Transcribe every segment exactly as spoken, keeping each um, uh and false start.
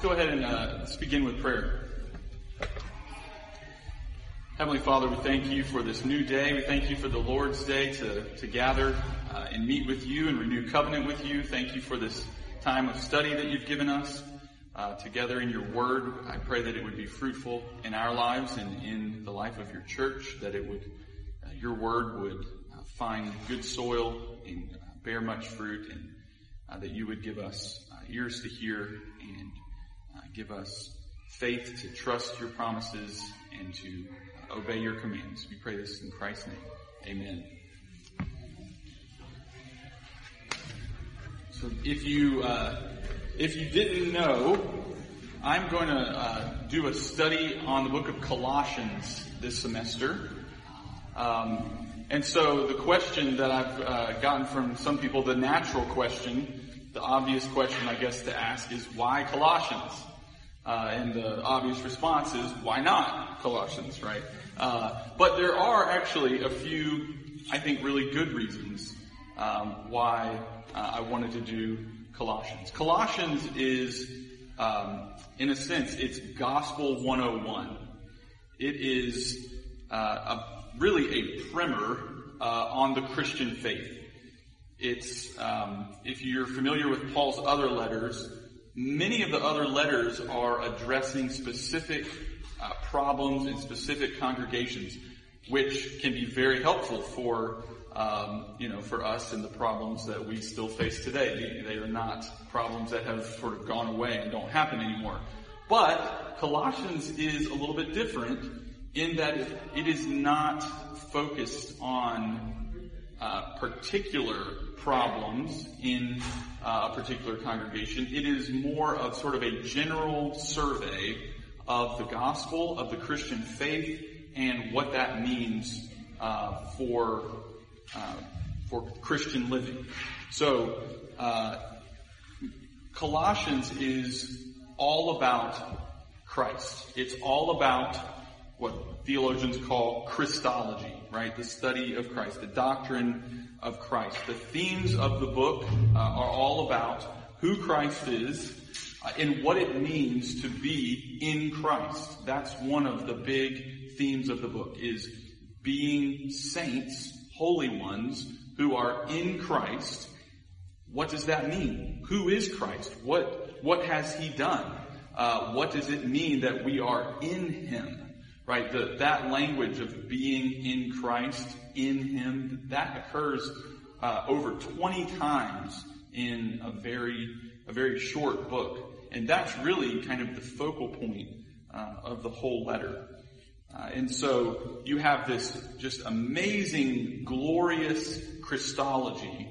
go ahead and uh, let's begin with prayer. Heavenly Father, we thank you for this new day. We thank you for the Lord's Day to, to gather uh, and meet with you and renew covenant with you. Thank you for this time of study that you've given us uh, together in your word. I pray that it would be fruitful in our lives and in the life of your church, that it would, uh, your word would uh, find good soil and uh, bear much fruit, and uh, that you would give us uh, ears to hear and uh, give us faith to trust your promises and to uh, obey your commands. We pray this in Christ's name. Amen. So if you uh, if you didn't know, I'm going to uh, do a study on the book of Colossians this semester. Um, and so the question that I've uh, gotten from some people, the natural question, the obvious question I guess to ask is, why Colossians? Uh, and the obvious response is, why not Colossians, right? Uh, but there are actually a few, I think, really good reasons um, why uh, I wanted to do Colossians. Colossians is, um, in a sense, it's Gospel one oh one. It is uh, a, really a primer uh, on the Christian faith. It's, um, if you're familiar with Paul's other letters, many of the other letters are addressing specific uh, problems in specific congregations, which can be very helpful for, um, you know, for us and the problems that we still face today. They, they are not problems that have sort of gone away and don't happen anymore. But Colossians is a little bit different in that it is not focused on uh, particular problems in uh, a particular congregation. It is more of sort of a general survey of the gospel, of the Christian faith, and what that means uh, for uh, for Christian living. So uh, Colossians is all about Christ. It's all about what theologians call Christology, right? The study of Christ, the doctrine of Christ. The themes of the book uh, are all about who Christ is uh, and what it means to be in Christ. That's one of the big themes of the book, is being saints, holy ones, who are in Christ. What does that mean? Who is Christ? What, what has he done? Uh, what does it mean that we are in him? Right, the, that language of being in Christ, in him, that occurs uh, over twenty times in a very, a very short book. And that's really kind of the focal point uh, of the whole letter. Uh, and so you have this just amazing, glorious Christology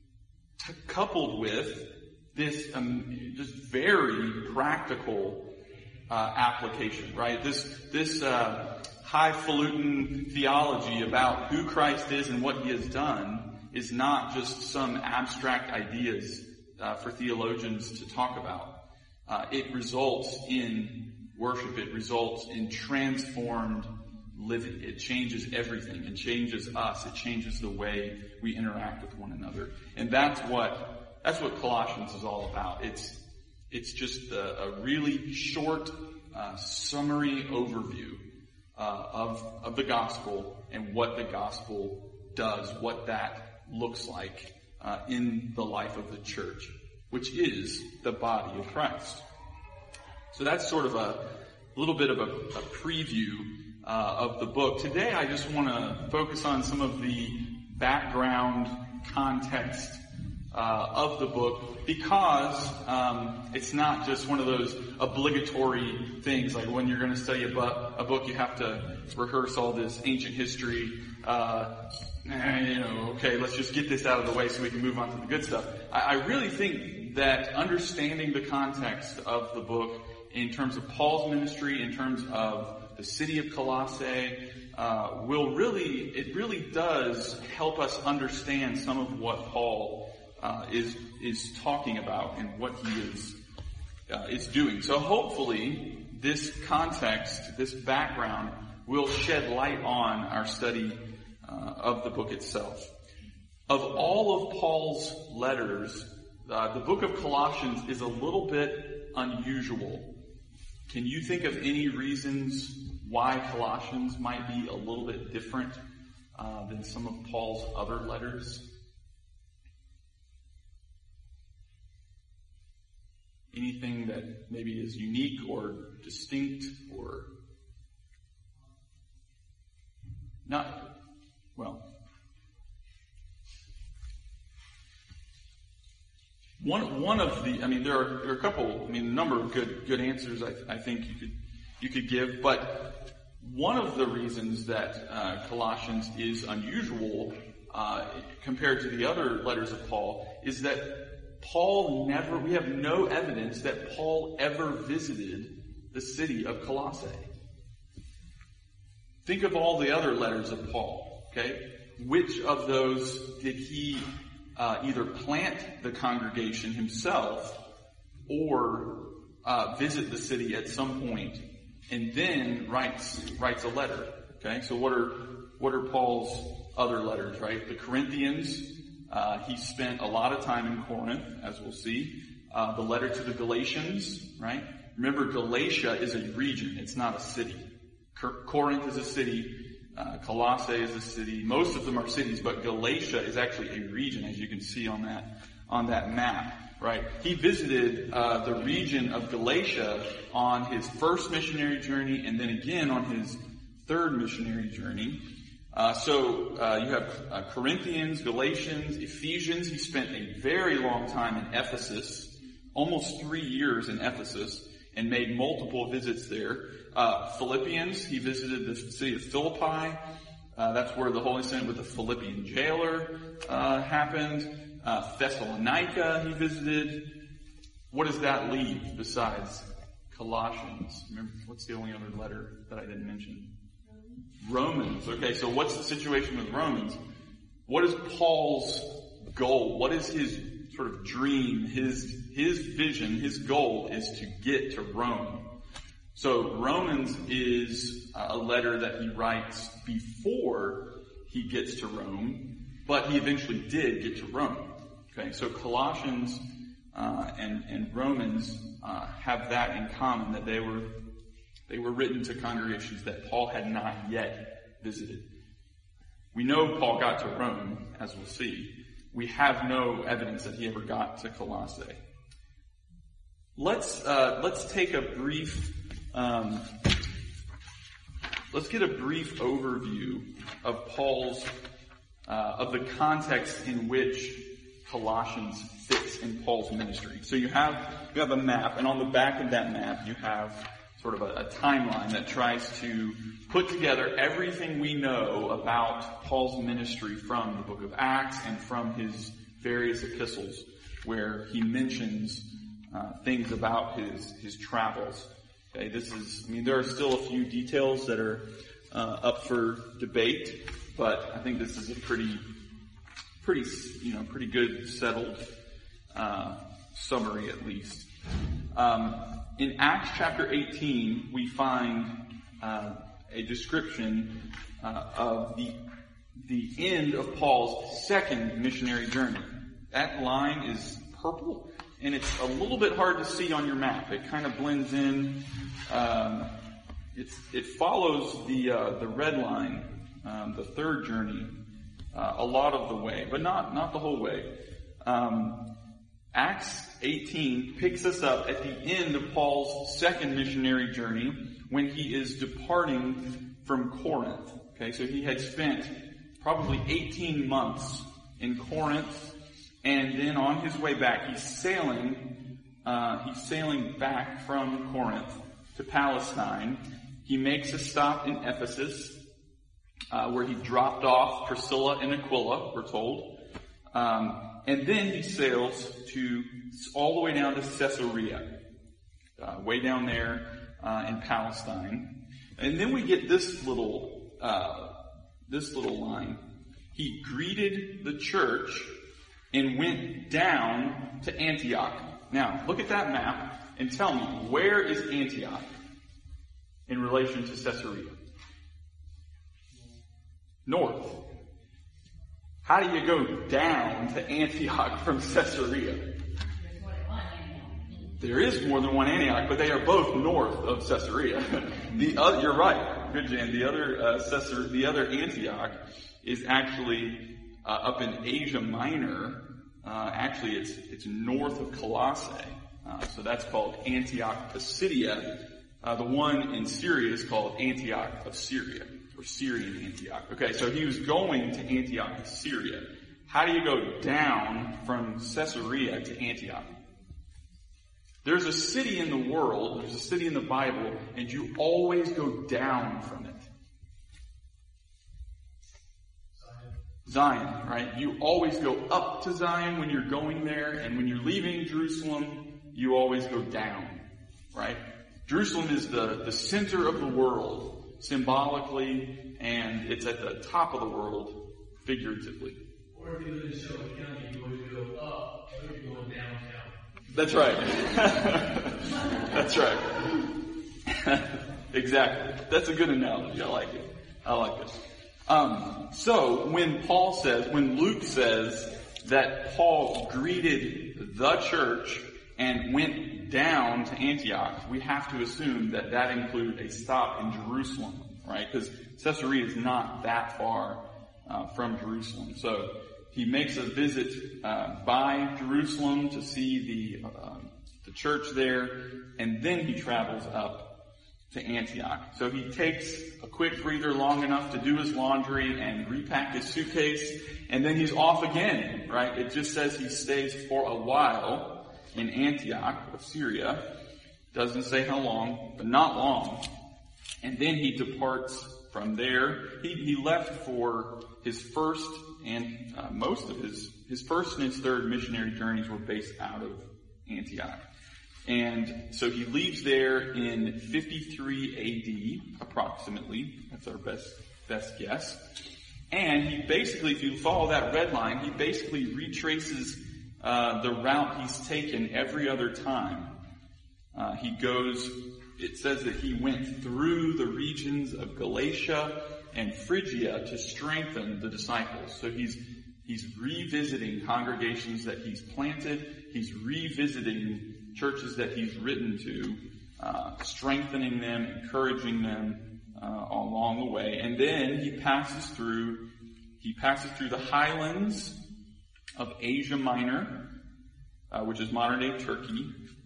t- coupled with this um, just very practical Uh, application, right? This this uh, highfalutin theology about who Christ is and what he has done is not just some abstract ideas uh, for theologians to talk about. Uh, it results in worship. It results in transformed living. It changes everything. It changes us. It changes the way we interact with one another. And that's what that's what Colossians is all about. It's It's just a, a really short, uh, summary overview uh, of of the gospel and what the gospel does, what that looks like uh, in the life of the church, which is the body of Christ. So that's sort of a little bit of a, a preview uh, of the book. Today, I just want to focus on some of the background context Uh, of the book, because um, it's not just one of those obligatory things, like when you're going to study a, bu- a book, you have to rehearse all this ancient history. Uh, eh, you know, okay, let's just get this out of the way so we can move on to the good stuff. I, I really think that understanding the context of the book in terms of Paul's ministry, in terms of the city of Colossae, uh, will really, it really does help us understand some of what Paul Uh, is is talking about and what he is uh, is doing. So hopefully this context, this background, will shed light on our study uh, of the book itself. Of all of Paul's letters, uh, the book of Colossians is a little bit unusual. Can you think of any reasons why Colossians might be a little bit different uh, than some of Paul's other letters? Anything that maybe is unique or distinct or not? Well, one one of the, I mean, there are, there are a couple, I mean, a number of good good answers I, I think you could you could give, but one of the reasons that uh, Colossians is unusual uh, compared to the other letters of Paul is that Paul never, we have no evidence that Paul ever visited the city of Colossae. Think of all the other letters of Paul, okay? Which of those did he uh, either plant the congregation himself or uh, visit the city at some point and then writes writes a letter, okay? So what are what are Paul's other letters, right? The Corinthians, Uh, he spent a lot of time in Corinth, as we'll see. Uh, the letter to the Galatians, right? Remember, Galatia is a region. It's not a city. Cor- Corinth is a city. Uh, Colossae is a city. Most of them are cities, but Galatia is actually a region, as you can see on that on that map, right? He visited uh, the region of Galatia on his first missionary journey, and then again on his third missionary journey. Uh, so uh, you have uh, Corinthians, Galatians, Ephesians. He spent a very long time in Ephesus, almost three years in Ephesus, and made multiple visits there. Uh, Philippians, he visited the city of Philippi. Uh, that's where the Holy Senate with the Philippian jailer uh, happened. Uh, Thessalonica, he visited. What does that leave besides Colossians? Remember, what's the only other letter that I didn't mention? Romans. Okay, so what's the situation with Romans? What is Paul's goal? What is his sort of dream? His his vision, his goal is to get to Rome. So Romans is a letter that he writes before he gets to Rome, but he eventually did get to Rome. Okay, so Colossians uh, and, and Romans uh, have that in common, that they were They were written to congregations that Paul had not yet visited. We know Paul got to Rome, as we'll see. We have no evidence that he ever got to Colossae. Let's uh, let's take a brief um, let's get a brief overview of Paul's uh, of the context in which Colossians fits in Paul's ministry. So you have you have a map, and on the back of that map you have sort of a, a timeline that tries to put together everything we know about Paul's ministry from the book of Acts and from his various epistles, where he mentions uh, things about his his travels. Okay, this is, I mean, there are still a few details that are uh, up for debate, but I think this is a pretty, pretty, you know, pretty good settled uh, summary, at least. Um, In Acts chapter eighteen, we find uh, a description uh, of the the end of Paul's second missionary journey. That line is purple, and it's a little bit hard to see on your map. It kind of blends in. Um, it's, it follows the uh, the red line, um, the third journey, uh, a lot of the way, but not not the whole way. Um, Acts eighteen picks us up at the end of Paul's second missionary journey when he is departing from Corinth. Okay, so he had spent probably eighteen months in Corinth, and then on his way back, he's sailing, uh, he's sailing back from Corinth to Palestine. He makes a stop in Ephesus, uh, where he dropped off Priscilla and Aquila, we're told. Um, And then he sails to all the way down to Caesarea, uh, way down there uh, in Palestine. And then we get this little uh, this little line. He greeted the church and went down to Antioch. Now, look at that map and tell me, where is Antioch in relation to Caesarea? North. How do you go down to Antioch from Caesarea? There is more than one Antioch, but they are both north of Caesarea. the other, you're right, good Jan. The other uh, Caesar, the other Antioch is actually uh, up in Asia Minor. Uh, actually, it's it's north of Colossae, uh, so that's called Antioch Pisidia. Uh, the one in Syria is called Antioch of Syria, or Syrian Antioch. Okay, so he was going to Antioch of Syria. How do you go down from Caesarea to Antioch? There's a city in the world, there's a city in the Bible, and you always go down from it. Zion, right? You always go up to Zion when you're going there, and when you're leaving Jerusalem, you always go down, right? Jerusalem is the, the center of the world, symbolically, and it's at the top of the world, figuratively. Or if you live in Shelby County, you always go up, or you're going downtown. That's right. That's right. Exactly. That's a good analogy. I like it. I like it. Um, so when Paul says, when Luke says that Paul greeted the church and went down to Antioch, we have to assume that that included a stop in Jerusalem, right? Because Caesarea is not that far uh, from Jerusalem. So he makes a visit uh, by Jerusalem to see the uh, the church there, and then he travels up to Antioch. So he takes a quick breather long enough to do his laundry and repack his suitcase, and then he's off again, right? It just says he stays for a while in Antioch of Syria. Doesn't say how long, but not long. And then he departs from there. He, he left for his first and uh, most of his, his first and his third missionary journeys were based out of Antioch. And so he leaves there in fifty-three A D, approximately. That's our best, best guess. And he basically, if you follow that red line, he basically retraces uh, the route he's taken every other time. Uh, he goes, it says that he went through the regions of Galatia and Phrygia to strengthen the disciples. So he's he's revisiting congregations that he's planted. He's revisiting churches that he's written to, uh, strengthening them, encouraging them uh, along the way. And then he passes through he passes through the highlands of Asia Minor, uh, which is modern day Turkey.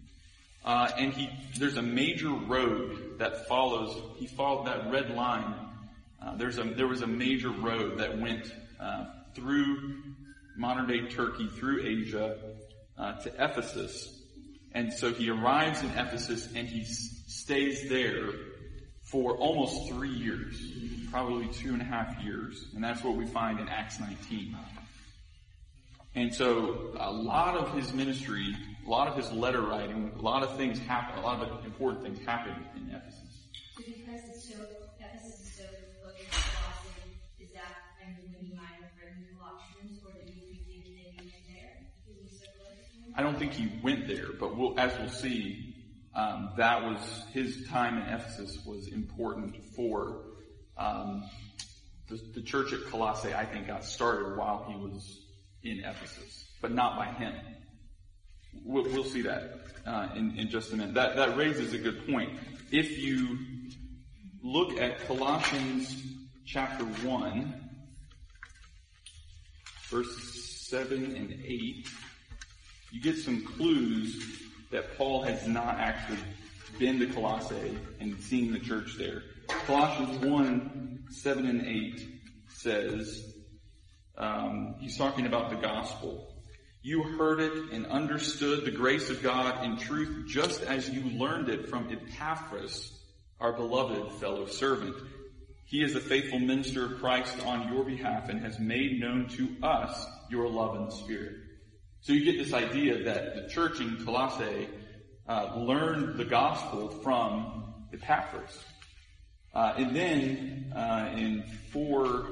Uh, and he there's a major road that follows. He followed that red line. Uh, there's a, there was a major road that went uh, through modern-day Turkey, through Asia, uh, to Ephesus. And so he arrives in Ephesus and he s- stays there for almost three years, probably two and a half years. And that's what we find in Acts nineteen. And so a lot of his ministry, a lot of his letter writing, a lot of things happen, a lot of important things happen in Ephesus. Because it's so, Ephesus is so focused on Colossae, is that kind of when he might have written Colossians, or did he think that he went there? Is he so close? I don't think he went there, but we'll, as we'll see, um, that was his time in Ephesus was important for um, the, the church at Colossae. I think got started while he was in Ephesus, but not by him. We'll, we'll see that uh, in, in just a minute. That that raises a good point. If you look at Colossians chapter one, verses seven and eight, you get some clues that Paul has not actually been to Colossae and seen the church there. Colossians one, seven and eight says, um, he's talking about the gospel. You heard it and understood the grace of God in truth just as you learned it from Epaphras, our beloved fellow servant. He is a faithful minister of Christ on your behalf and has made known to us your love and spirit. So you get this idea that the church in Colossae uh, learned the gospel from Epaphras. Uh, and then uh, in four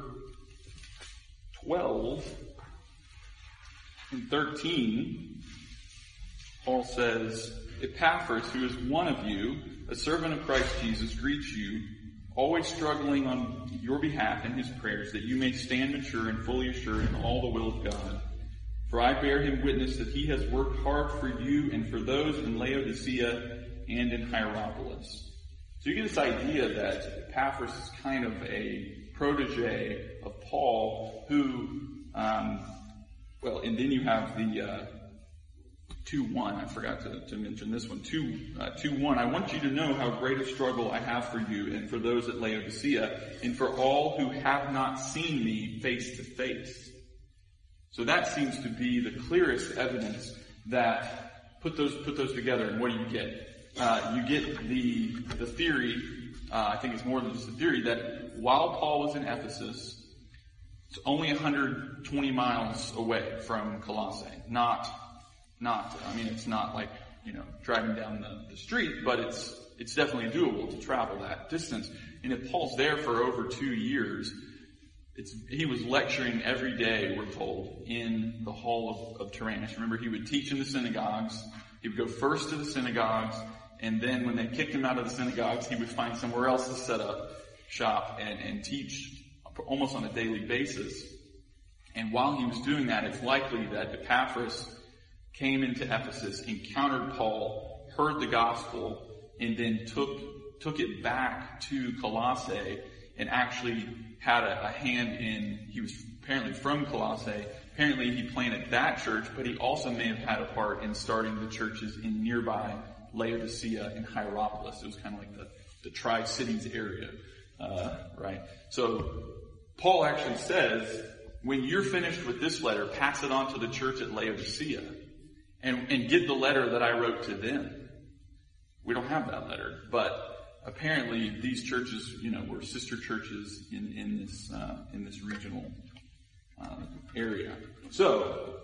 twelve and thirteen, Paul says, Epaphras, who is one of you, a servant of Christ Jesus, greets you, always struggling on your behalf in his prayers, that you may stand mature and fully assured in all the will of God. For I bear him witness that he has worked hard for you and for those in Laodicea and in Hierapolis. So you get this idea that Epaphras is kind of a protege of Paul who, um, well, and then you have the uh, two one. I forgot to, to mention this one. two one. I want you to know how great a struggle I have for you and for those at Laodicea and for all who have not seen me face to face. So that seems to be the clearest evidence that put those put those together, and what do you get? Uh, you get the the theory. Uh, I think it's more than just a theory that while Paul was in Ephesus, it's only one hundred twenty miles away from Colossae. Not not. I mean, it's not like you know driving down the, the street, but it's it's definitely doable to travel that distance. And if Paul's there for over two years. It's, he was lecturing every day, we're told, in the hall of, of Tyrannus. Remember, he would teach in the synagogues. He would go first to the synagogues, and then when they kicked him out of the synagogues, he would find somewhere else to set up shop and, and teach almost on a daily basis. And while he was doing that, it's likely that Epaphras came into Ephesus, encountered Paul, heard the gospel, and then took took it back to Colossae and actually had a, a hand in, he was apparently from Colossae. Apparently he planted that church, but he also may have had a part in starting the churches in nearby Laodicea and Hierapolis. It was kind of like the, the Tri-Cities area, uh, right? So Paul actually says, when you're finished with this letter, pass it on to the church at Laodicea and, and get the letter that I wrote to them. We don't have that letter, but apparently, these churches, you know, were sister churches in in this uh, in this regional uh, area. So,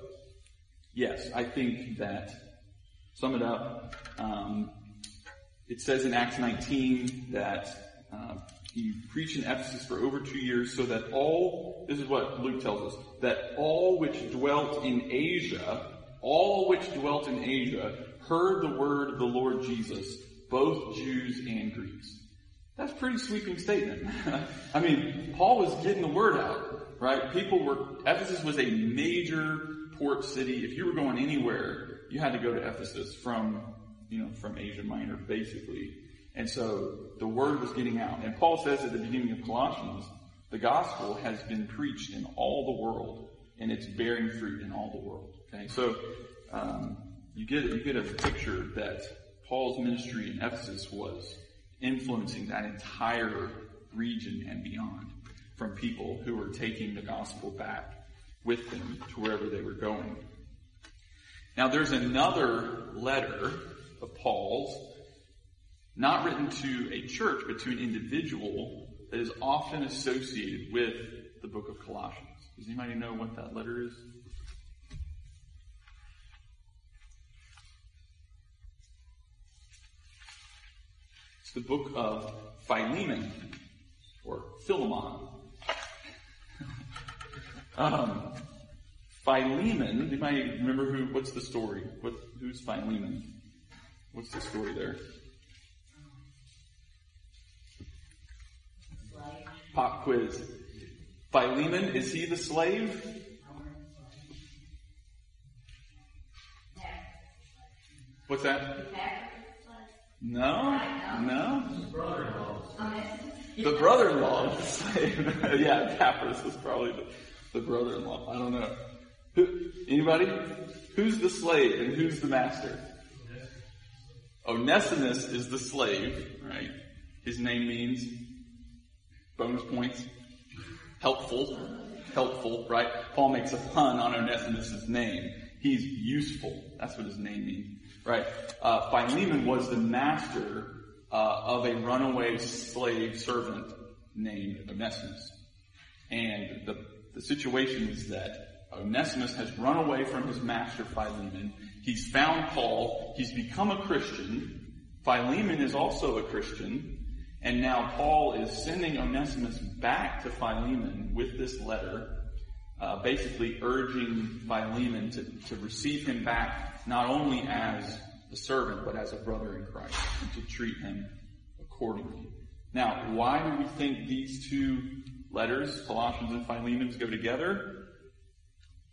yes, I think that sum it up. Um, it says in Acts nineteen that uh, he preached in Ephesus for over two years, so that all this is what Luke tells us that all which dwelt in Asia, all which dwelt in Asia, heard the word of the Lord Jesus. Both Jews and Greeks. That's a pretty sweeping statement. I mean, Paul was getting the word out, right? People were, Ephesus was a major port city. If you were going anywhere, you had to go to Ephesus from, you know, from Asia Minor, basically. And so the word was getting out. And Paul says at the beginning of Colossians, the gospel has been preached in all the world, and it's bearing fruit in all the world. Okay, so um, you get you get a picture that Paul's ministry in Ephesus was influencing that entire region and beyond from people who were taking the gospel back with them to wherever they were going. Now there's another letter of Paul's, not written to a church, but to an individual that is often associated with the book of Colossians. Does anybody know what that letter is? It's the book of Philemon, or Philemon. um, Philemon, anybody remember who, what's the story? What, who's Philemon? What's the story there? Pop quiz. Philemon, is he the slave? What's that? No, no. The brother-in-law of the slave. Yeah, Epaphras was probably the, the brother-in-law. I don't know. Who, anybody? Who's the slave and who's the master? Onesimus is the slave, right? His name means bonus points. Helpful. Helpful, right? Paul makes a pun on Onesimus' name. He's useful. That's what his name means. Right. Uh, Philemon was the master uh, of a runaway slave servant named Onesimus. And the, the situation is that Onesimus has run away from his master Philemon. He's found Paul. He's become a Christian. Philemon is also a Christian. And now Paul is sending Onesimus back to Philemon with this letter, uh, basically urging Philemon to, to receive him back not only as a servant, but as a brother in Christ, and to treat him accordingly. Now, why do we think these two letters, Colossians and Philemon, go together?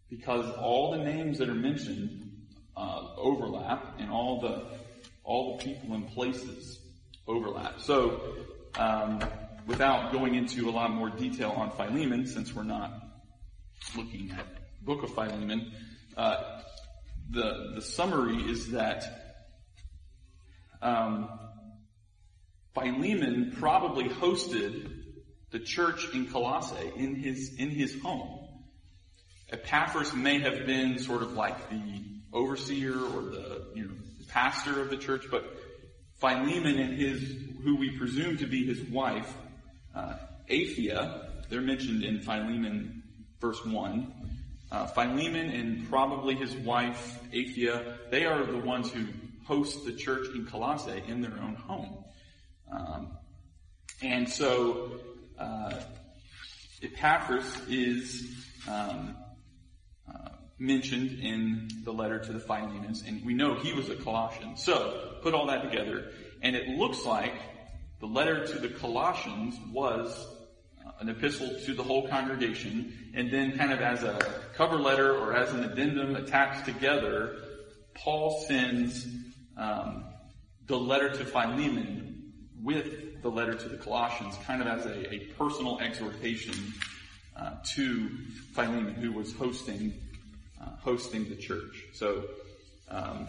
because all the names that are mentioned uh, overlap, and all the all the people and places overlap. So, um, without going into a lot more detail on Philemon, since we're not looking at the book of Philemon, uh, the the summary is that um, Philemon probably hosted the church in Colossae in his in his home. Epaphras may have been sort of like the overseer or the you know pastor of the church, but Philemon and his, who we presume to be his wife, uh, Aphia, they're mentioned in Philemon verse one. Uh, Philemon and probably his wife, Aphia, they are the ones who host the church in Colossae in their own home. Um, and so, uh, Epaphras is, um, uh, mentioned in the letter to the Philemons, and we know he was a Colossian. So, put all that together, and it looks like the letter to the Colossians was uh, an epistle to the whole congregation, and then kind of as a cover letter or as an addendum attached together, Paul sends um, the letter to Philemon with the letter to the Colossians, kind of as a, a personal exhortation uh, to Philemon, who was hosting uh, hosting the church. So, um,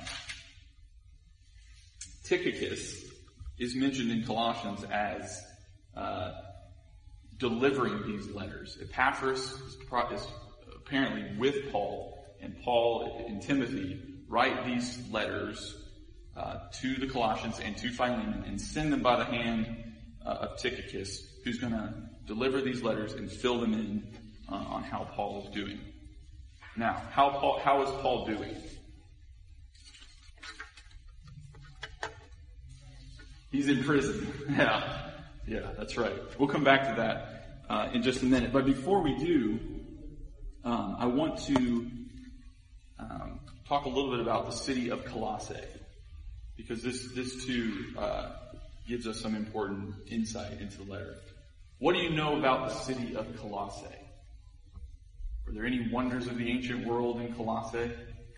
Tychicus is mentioned in Colossians as uh, delivering these letters. Epaphras is, pro- is apparently with Paul, and Paul and Timothy write these letters uh, to the Colossians and to Philemon and send them by the hand uh, of Tychicus, who's going to deliver these letters and fill them in uh, on how Paul is doing. Now, how Paul, how is Paul doing? He's in prison. Yeah, yeah, that's right. We'll come back to that uh, in just a minute. But before we do, um, I want to um, talk a little bit about the city of Colossae, because this this too uh, gives us some important insight into the letter. What do you know about the city of Colossae? Were there any wonders of the ancient world in Colossae?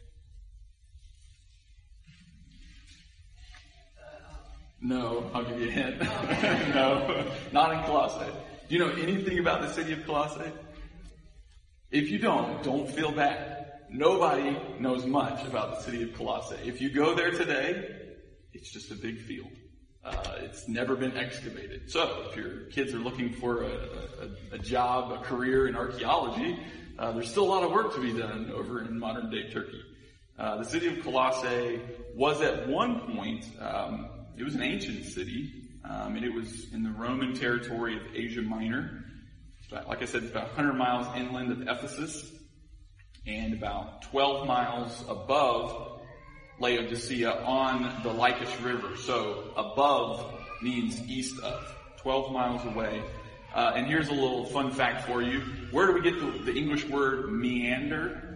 No, I'll give you a hint. No, not in Colossae. Do you know anything about the city of Colossae? If you don't, don't feel bad. Nobody knows much about the city of Colossae. If you go there today, it's just a big field. Uh, it's never been excavated. So, if your kids are looking for a, a, a job, a career in archaeology, uh, there's still a lot of work to be done over in modern day Turkey. Uh, the city of Colossae was at one point, um, it was an ancient city, um, and it was in the Roman territory of Asia Minor. About, like I said, it's about one hundred miles inland of Ephesus, and about twelve miles above Laodicea on the Lycus River. So above means east of, twelve miles away. Uh, and here's a little fun fact for you. Where do we get the, the English word meander?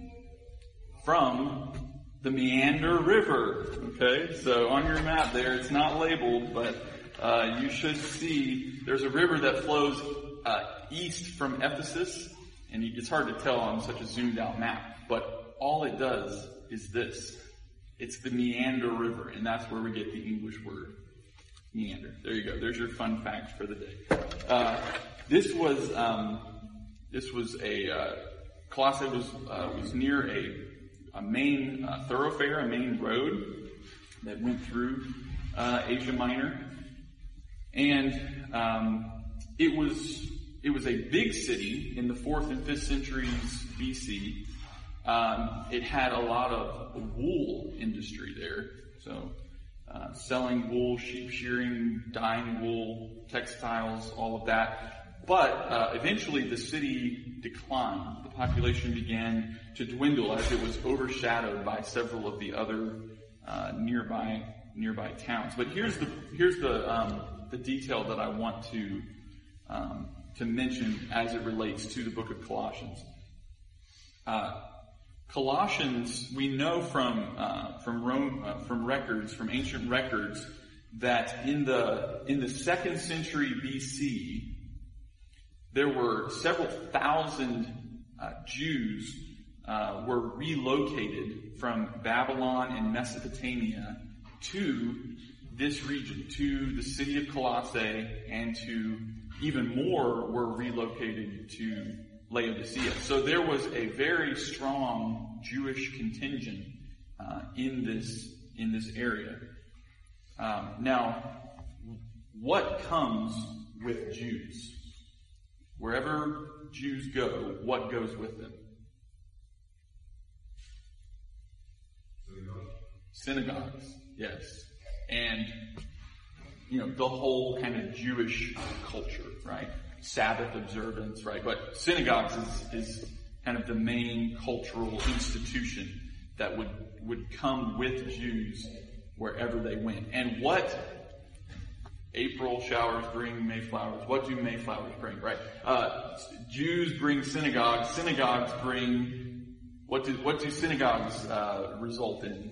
From the Meander River. Okay, so on your map there, it's not labeled, but uh, you should see there's a river that flows uh, east from Ephesus, and it's hard to tell on such a zoomed out map, but all it does is this. It's the Meander River, and that's where we get the English word meander. There you go. There's your fun fact for the day. Uh, this was um, this was a uh, Colossae was uh, was near a a main uh, thoroughfare, a main road that went through uh, Asia Minor, and um, it was it was a big city in the fourth and fifth centuries B C. Um, it had a lot of wool industry there, so uh, selling wool, sheep shearing, dyeing wool, textiles, all of that. But uh, eventually the city declined. The population began to dwindle as it was overshadowed by several of the other uh, nearby nearby towns. But here's the here's the um, the detail that I want to um, to mention as it relates to the book of Colossians. Uh, Colossians, we know from uh, from Rome, uh, from records, from ancient records, that in the in the second century B C, there were several thousand uh, Jews uh, were relocated from Babylon and Mesopotamia to this region, to the city of Colossae, and to even more were relocated to Laodicea. So there was a very strong Jewish contingent uh, in this in this area. Um, now, what comes with Jews? Wherever Jews go, what goes with them? Synagogues, yes. And, you know, the whole kind of Jewish culture, right? Sabbath observance, right? But synagogues is, is kind of the main cultural institution that would, would come with Jews wherever they went. And what April showers bring Mayflowers. What do Mayflowers bring, right? Uh, Jews bring synagogues. Synagogues bring, what do, what do synagogues uh, result in?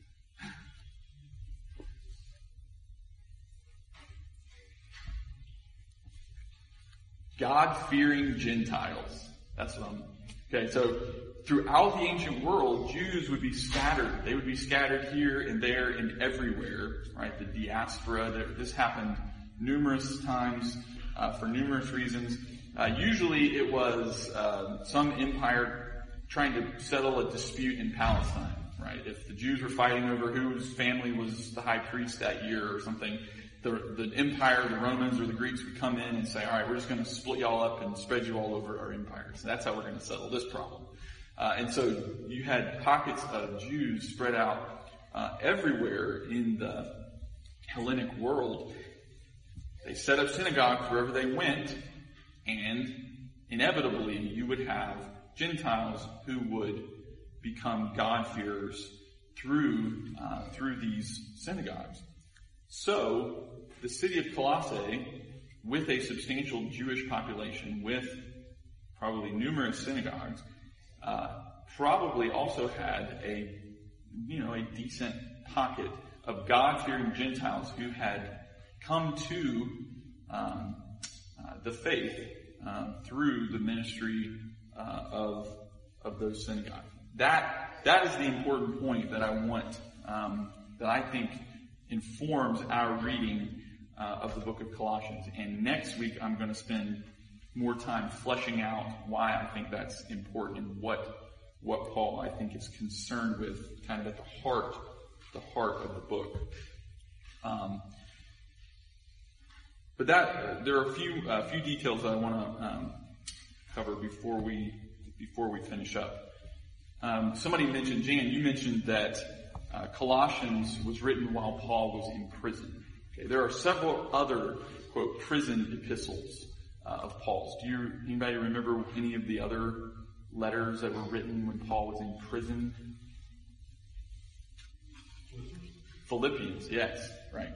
God-fearing Gentiles. That's what I'm... Okay, so throughout the ancient world, Jews would be scattered. They would be scattered here and there and everywhere, right? The diaspora. This happened numerous times uh, for numerous reasons. Uh, usually it was uh, some empire trying to settle a dispute in Palestine, right? If the Jews were fighting over whose family was the high priest that year or something, The, the empire, the Romans or the Greeks would come in and say, all right, we're just going to split y'all up and spread you all over our empire. So that's how we're going to settle this problem. Uh, and so you had pockets of Jews spread out uh, everywhere in the Hellenic world. They set up synagogues wherever they went, and inevitably you would have Gentiles who would become God-fearers through uh, through these synagogues. So, the city of Colossae, with a substantial Jewish population, with probably numerous synagogues, uh, probably also had a, you know, a decent pocket of God-fearing Gentiles who had come to um, uh, the faith uh, through the ministry uh, of of those synagogues. That that is the important point that I want, um, that I think informs our reading uh, of the book of Colossians. And next week I'm going to spend more time fleshing out why I think that's important and what what Paul, I think, is concerned with, kind of at the heart, the heart of the book. Um, but that uh, there are a few uh, few details that I want to um, cover before we before we finish up. Um, somebody mentioned, Jan, you mentioned that Uh, Colossians was written while Paul was in prison. Okay, there are several other, quote, prison epistles uh, of Paul's. Do you, anybody remember any of the other letters that were written when Paul was in prison? Philippians, yes, right.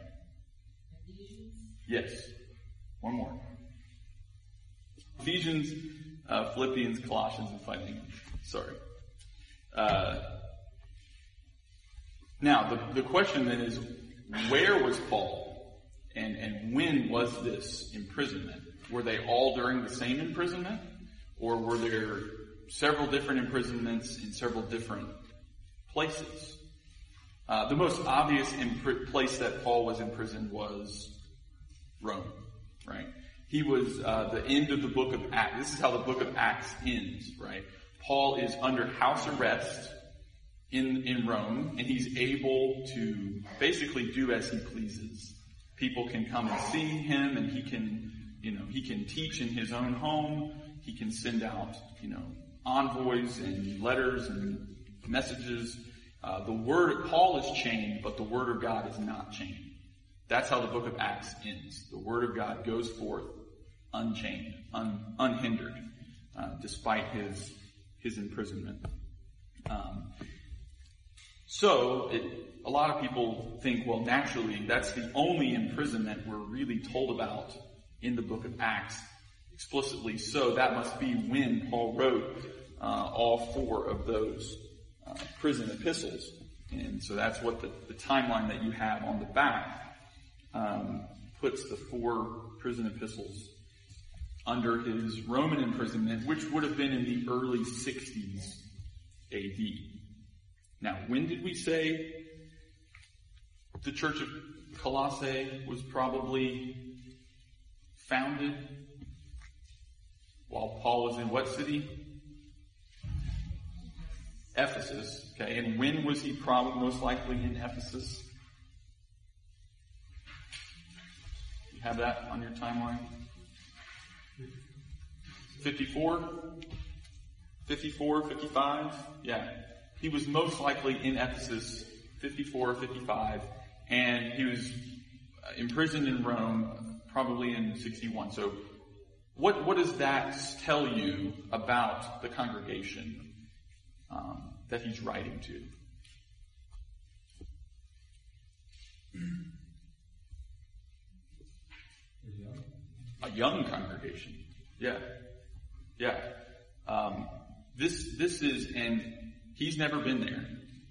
Yes. One more. Ephesians, uh, Philippians, Colossians, and Philemon. Sorry. Uh, Now, the, the question then is, where was Paul? And, and when was this imprisonment? Were they all during the same imprisonment? Or were there several different imprisonments in several different places? Uh, the most obvious imp- place that Paul was imprisoned was Rome, right? He was, uh, the end of the book of Acts. This is how the book of Acts ends, right? Paul is under house arrest in, in Rome, and he's able to basically do as he pleases. People can come and see him, and he can, you know, he can teach in his own home. He can send out, you know, envoys and letters and messages. Uh, the word, Paul is chained, but the word of God is not chained. That's how the book of Acts ends. The word of God goes forth unchained, un, unhindered, uh, despite his, his imprisonment. Um, So, it, a lot of people think, well, naturally, that's the only imprisonment we're really told about in the book of Acts explicitly. So that must be when Paul wrote uh, all four of those uh, prison epistles. And so that's what the, the timeline that you have on the back um, puts the four prison epistles under his Roman imprisonment, which would have been in the early sixties A D. Now, when did we say the church of Colossae was probably founded? While Paul was in what city? Ephesus. Okay, and when was he probably most likely in Ephesus? You have that on your timeline? fifty-four? fifty-four, fifty-five? Yeah. He was most likely in Ephesus, fifty-four, fifty-five, and he was imprisoned in Rome probably in sixty-one. So what, what does that tell you about the congregation um, that he's writing to? A young congregation. Yeah. Yeah. Um, this, this is, and he's never been there.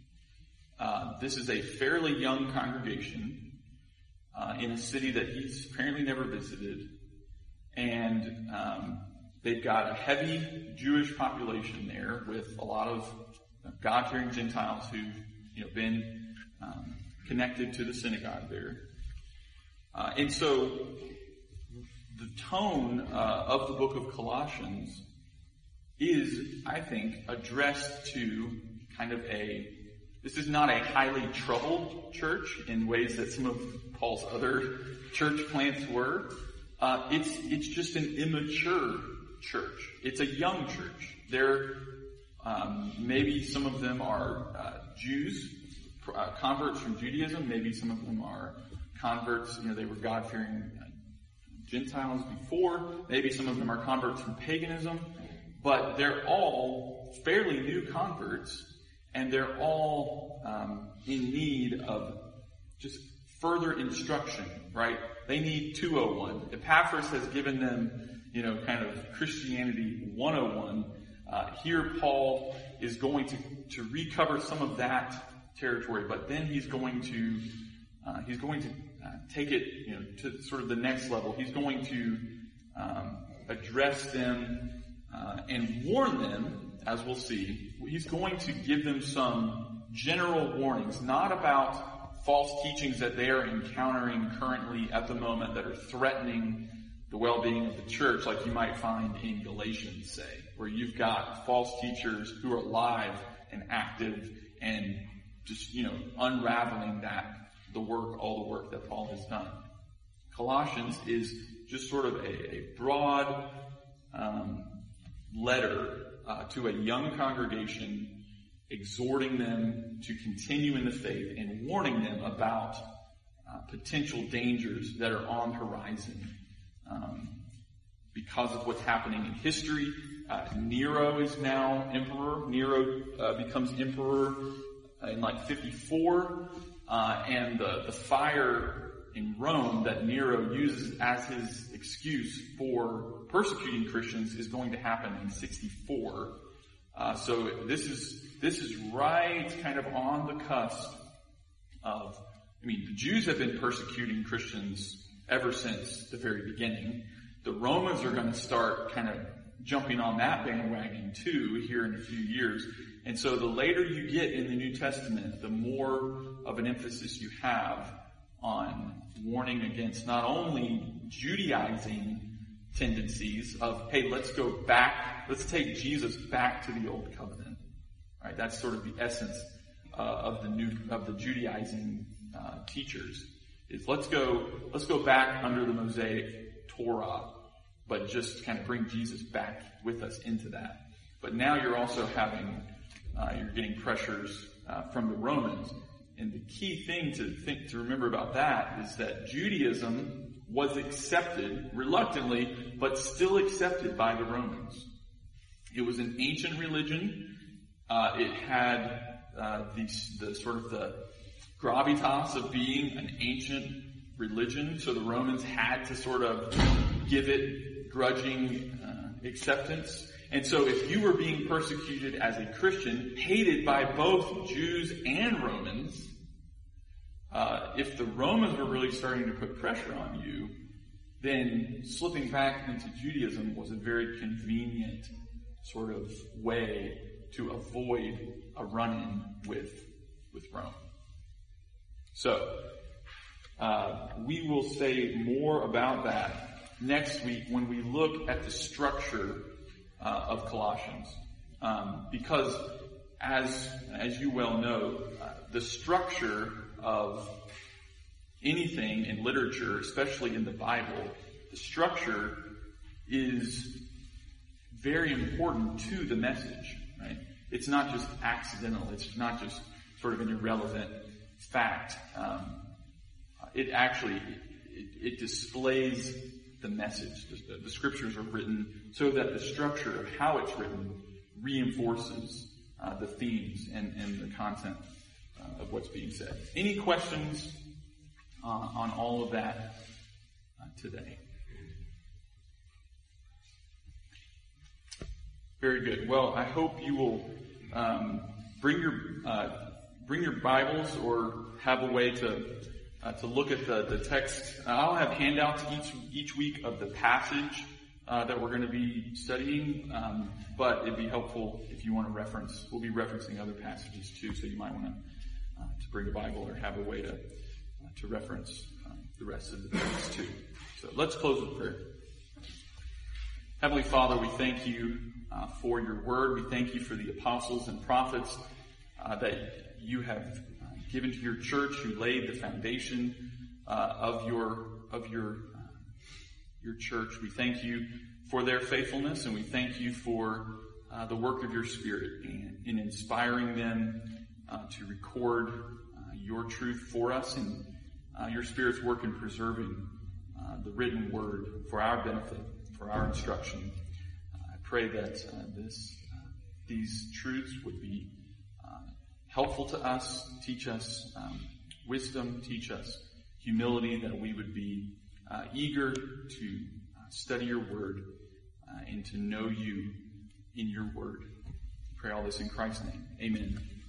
Uh, this is a fairly young congregation uh, in a city that he's apparently never visited. And um, they've got a heavy Jewish population there with a lot of God-fearing Gentiles who've you know, been um, connected to the synagogue there. Uh, and so the tone uh, of the book of Colossians is, I think, addressed to kind of a, this is not a highly troubled church in ways that some of Paul's other church plants were. Uh, it's, it's just an immature church. It's a young church. They're, um, maybe some of them are uh, Jews, uh, converts from Judaism. Maybe some of them are converts, you know, they were God-fearing Gentiles before. Maybe some of them are converts from paganism. But they're all fairly new converts, and they're all um, in need of just further instruction, right? They need two oh one. Epaphras has given them, you know, kind of Christianity one oh one. Uh, here Paul is going to, to recover some of that territory, but then he's going to, uh, he's going to uh, take it, you know, to sort of the next level. He's going to um, address them Uh, and warn them, as we'll see. He's going to give them some general warnings, not about false teachings that they are encountering currently at the moment that are threatening the well-being of the church, like you might find in Galatians, say, where you've got false teachers who are alive and active and just, you know, unraveling that, the work, all the work that Paul has done. Colossians is just sort of a, a broad, um, letter uh, to a young congregation, exhorting them to continue in the faith and warning them about uh, potential dangers that are on the horizon um, because of what's happening in history. Uh, Nero is now emperor. Nero uh, becomes emperor in like fifty-four, uh, and the, the fire in Rome that Nero uses as his excuse for persecuting Christians is going to happen in sixty-four. Uh, so this is this is right kind of on the cusp of, I mean, the Jews have been persecuting Christians ever since the very beginning. The Romans are going to start kind of jumping on that bandwagon too here in a few years. And so the later you get in the New Testament, the more of an emphasis you have on warning against not only Judaizing tendencies of, hey, let's go back, let's take Jesus back to the old covenant. Right? That's sort of the essence uh, of the new of the Judaizing uh, teachers. Is let's go let's go back under the Mosaic Torah, but just kind of bring Jesus back with us into that. But now you're also having uh, you're getting pressures uh, from the Romans. And the key thing to think, to remember about that is that Judaism was accepted, reluctantly, but still accepted by the Romans. It was an ancient religion. Uh, it had uh, the, the sort of the gravitas of being an ancient religion, so the Romans had to sort of give it grudging uh, acceptance. And so if you were being persecuted as a Christian, hated by both Jews and Romans, uh, if the Romans were really starting to put pressure on you, then slipping back into Judaism was a very convenient sort of way to avoid a run-in with, with Rome. So, uh, we will say more about that next week when we look at the structure uh, of Colossians. Um, because as, as you well know, uh, the structure of anything in literature, especially in the Bible, the structure is very important to the message, right? It's not just accidental. It's not just sort of an irrelevant fact. Um, it actually, it, it displays the message. The, the scriptures are written so that the structure of how it's written reinforces uh, the themes and, and the content uh, of what's being said. Any questions uh, on all of that uh, today? Very good. Well, I hope you will um, bring your uh, bring your Bibles or have a way to uh, to look at the the text. Uh, I'll have handouts each each week of the passage uh, that we're going to be studying. Um, but it'd be helpful if you want to reference. We'll be referencing other passages too, so you might want to uh, to bring a Bible or have a way to uh, to reference um, the rest of the text too. So let's close with prayer. Heavenly Father, we thank you Uh, for your word. We thank you for the apostles and prophets uh, that you have uh, given to your church, who laid the foundation uh, of your of your uh, your church. We thank you for their faithfulness, and we thank you for uh, the work of your Spirit in, in inspiring them uh, to record uh, your truth for us, and uh, your Spirit's work in preserving uh, the written word for our benefit, for our instruction. Pray that uh, this, uh, these truths would be uh, helpful to us, teach us um, wisdom, teach us humility, that we would be uh, eager to uh, study your word uh, and to know you in your word. Pray all this in Christ's name. Amen.